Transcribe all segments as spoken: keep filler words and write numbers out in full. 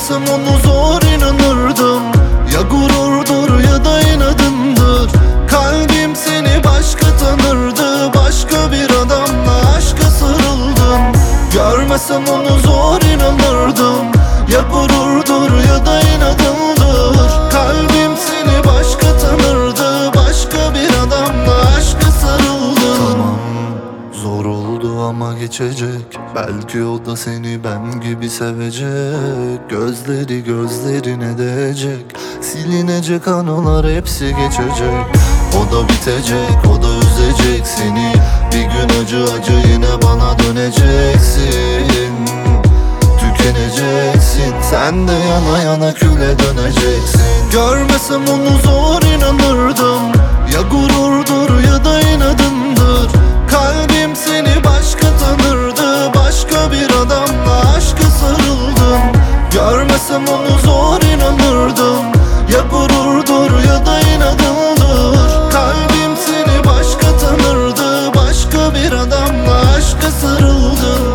Görmesem onu zor inanırdım. Ya gururdur ya da inadındır. Kalbim seni başka tanırdı. Başka bir adamla aşka sarıldım. Görmesem onu zor inanırdım. Ya gururdur ya da inadındır. Kalbim seni başka tanırdı. Başka bir adamla aşka sarıldım. Tamam, zor oldu ama geçecek. Belki o da seni ben gibi sevecek. Gözleri gözlerine değecek. Silinecek anılar hepsi geçecek. O da bitecek, o da üzecek seni. Bir gün acı acı yine bana döneceksin. Tükeneceksin, sen de yana yana küle döneceksin. Görmesem onu zor inanırdım. Ya gururdur ya da inadındır. Kalbim seni başka tanırdı. Başka bir adamla aşka sarıldım. Görmesem onu zor inanırdım. Ya gururdur ya da inadındır. Kalbim seni başka tanırdı. Başka bir adamla aşka sarıldım.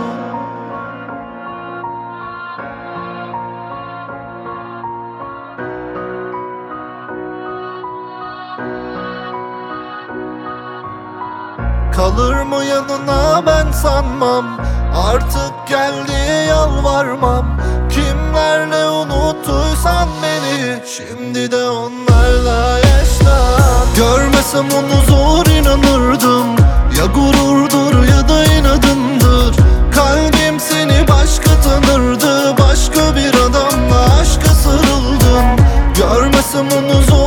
Kalır mı yanına ben sanmam. Artık gel diye yalvarmam. Kimlerle unuttuysan beni, şimdi de onlarla yaşlan. Görmesem onu zor inanırdım. Ya gururdur ya da inadındır. Kalbim seni başka tanırdı. Başka bir adamla aşka sarıldım. Görmesem onu zor